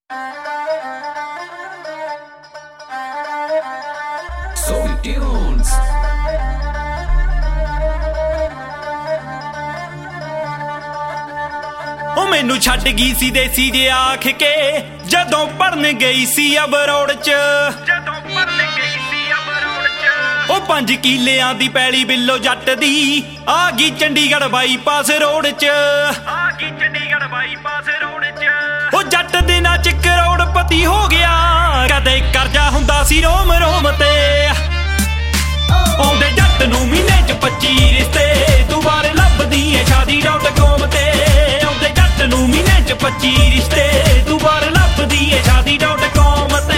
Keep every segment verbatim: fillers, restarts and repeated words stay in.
Soul Tunes. ਉਹ ਮੈਨੂੰ ਛੱਡ ਗਈ ਸੀ ਦੇਸੀ ਜੇ ਆਖ ਕੇ ਜਦੋਂ ਪੜਨ ਗਈ ਸੀ ਅਬਰੋੜ ਚ ਜਦੋਂ ਪੜਨ ਗਈ ਸੀ ਅਬਰੋੜ ਚ ਉਹ ਪੰਜ ਕਿੱਲਿਆਂ ਦੀ ਪੈਲੀ ਬਿੱਲੋ ਜੱਟ ਦੀ ਆ ਗਈ ਚੰਡੀਗੜ੍ਹ ਬਾਈਪਾਸ ਰੋਡ ਚ ਆ ਗਈ ਚੰਡੀਗੜ੍ਹ ਬਾਈਪਾਸ ਰੋਡ ਚ ਉਹ ਜੱਟ ਦਿਨਾਂ ਚ ਕਰੋੜਪਤੀ ਹੋ ਗਿਆ ਕਦੇ ਕਰਜ਼ਾ ਹੁੰਦਾ ਸੀ ਰੋਮ ਰੋਮ ਤੇ ਆਉਂਦੇ ਜੱਟ ਨੂੰ ਮਹੀਨੇ ਚ ਪੱਚੀ ਰਿਸ਼ਤੇ ਤੂੰ ਬਾਰੇ ਲੱਭਦੀ ਐ ਸ਼ਾਦੀ ਡਾਟ ਕਾਮ ਤੇ ਆਉਂਦੇ ਜੱਟ ਨੂੰ ਮਹੀਨੇ ਚ ਪੱਚੀ ਰਿਸ਼ਤੇ ਤੂੰ ਬਾਰੇ ਲੱਭਦੀ ਐ ਸ਼ਾਦੀ ਡਾਟ ਕਾਮ ਤੇ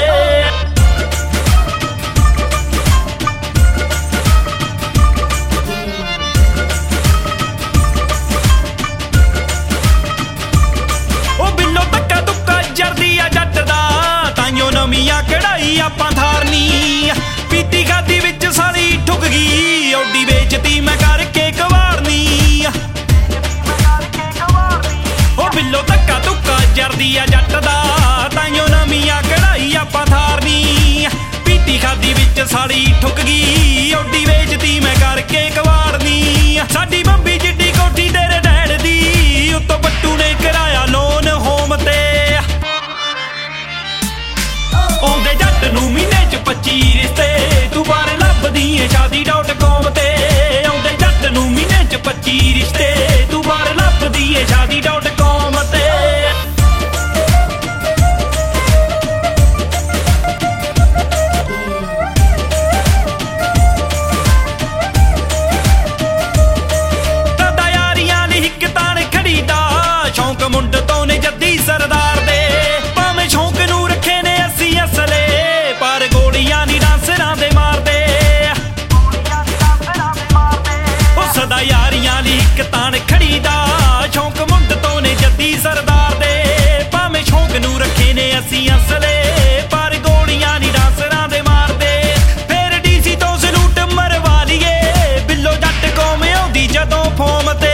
ਉਹ ਬਿੱਲੋ ਧੱਕਾ ਧੁੱਕਾ ਜਰਦੀ ਆ ਜੱਟ ਦਾ ਤਾਈਓ ਨਵੀਆਂ ਕਢਾਈ ਆਪਾਂ ਧਾਰਨੀ ਪੀਤੀ ਖਾਦੀ ਵਿੱਚ ਸਾਰੀ ਠੁੱਕ ਗਈ ਔਡੀ ਵੇਚਤੀ ਮੈਂ ਕਰਕੇ ਕਵਾਰਨੀ ਉਹ ਬਿੱਲੋ ਧੱਕਾ ਧੁੱਕਾ ਜਰਦੀ ਆ ਜੱਟ ਦਾ ਤਾਈਓ ਨਵੀਆਂ ਕਢਾਈ ਆਪਾਂ ਧਾਰਨੀ ਪੀਤੀ ਖਾਦੀ ਵਿੱਚ ਸਾਰੀ ਠੁੱਕ ਗਈ ਔਡੀ ਵੇਚਤੀ ਮੈਂ ਕਰਕੇ ਕਵਾਰਨੀ ਸਾਡੀ ਬੰਬੀ ਜਿੱਡੀ ਕੋਠੀ ਤੇਰੇ ਡੈਡ ਦੀ ਉੱਤੋਂ ਬੱਟੂ ਨੇ ਕਰਾਇਆ ਲੋਨ ਹੋਮ ਤੇ ਆਉਂਦੇ ਜੱਟ ਨੂੰ ਮਹੀਨੇ ਚ ਪੱਚੀ ਰਿਸ਼ਤੇ ਤੂੰ ਬਾਰੇ ਲੱਭਦੀ ਐ ਸ਼ਾਦੀ ਡਾਟ ਕਾਮ ਤੇ ਆਉਂਦੇ ਜੱਟ ਨੂੰ ਮਹੀਨੇ ਚ ਪੱਚੀ ਰਿਸ਼ਤੇ ਤੂੰ ਬਾਰੇ ਲੱਭਦੀ ਐ ਸ਼ਾਦੀ ਡਾਟ ਕਾਮ ਤੇ ਦਾਦਾ ਯਾਰੀਆਂ ਲਈ ਇੱਕ ਤਾਣ ਖੜੀ ਦਾ ਸ਼ੌਂਕ ਮੁੰਡ ਤੋਂ ਨੇ ਜੱਦੀ ਸਰਦਾਰ ਦੇ ਭਾਵੇਂ ਸ਼ੌਂਕ ਨੂੰ ਰੱਖੇ ਨੇ ਅਸੀਂ ਅਸਲੇ ਪਰ ਗੋਲੀਆਂ ਨੀ ਡਾਂਸਰਾਂ ਦੇ ਮਾਰਦੇ ਉਹ ਸਦਾ ਯਾਰੀਆਂ ਲਈ ਇੱਕ ਤਾਣ ਖੜੀ ਦਾ ਸ਼ੌਂਕ ਮੁੰਡ ਤੋਂ ਨੇ ਜੱਦੀ ਸਰਦਾਰ ਦੇ ਭਾਵੇਂ ਸ਼ੌਂਕ ਨੂੰ ਰੱਖੇ ਨੇ ਅਸੀਂ ਅਸਲੇ ਪਰ ਗੋਲੀਆਂ ਨੀ ਡਾਂਸਰਾਂ ਦੇ ਮਾਰਦੇ ਫੇਰ ਡੀਸੀ ਤੋਂ ਸਲੂਟ ਮਰਵਾ ਲਈਏ ਬਿੱਲੋ ਜੱਟ ਕੌਮ ਆਉਂਦੀ ਜਦੋਂ ਫੋਮ ਤੇ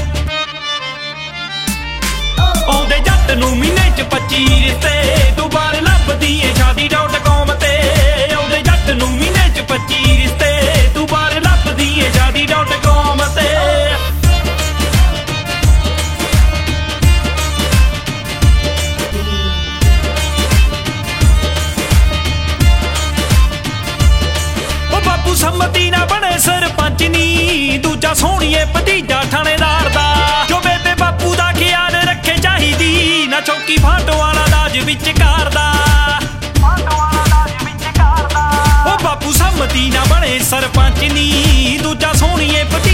ਆਉਂਦੇ ਜੱਟ ਨੂੰ ਮਹੀਨੇ ਚ ਪੱਚੀ ਰਿਸ਼ਤੇ ਤੂੰ ਬਾਰ ਲੱਭਦੀ ਏ ਸ਼ਾਦੀ ਡਾਟ ਕਾਮ ਤੇ ਆਉਂਦੇ ਜੱਟ ਨੂੰ ਮਹੀਨੇ ਚ ਪੱਚੀ ਰਿਸ਼ਤੇ ਤੂੰ ਬਾਰ ਲੱਭਦੀ ਏ ਸ਼ਾਦੀ ਡਾਟ ਕਾਮ ਤੇ ਉਹ ਬਾਪੂ ਸੰਮਤੀ ਨਾ ਬਣੇ ਸਰਪੰਚ ਨੀ ਦੂਜਾ ਸੋਹਣੀਏ ਭਤੀਜਾ ਥਾਣੇਦਾਰ ਦਾ ਜੋ ਬੇਬੇ ਬਾਪੂ ਦਾ ਖਿਆਲ ਰੱਖੇ ਚਾਹੀਦੀ ਨਾ ਚੌਕੀ ਫਾਟੋ ਵਾਲਾ ਦਾਜ ਵਿੱਚ ਕਰਦਾ ਉਹ ਬਾਪੂ ਸੰਮਤੀ ਨਾ ਬਣੇ ਸਰਪੰਚ ਨੀ ਦੂਜਾ ਸੋਹਣੀਏ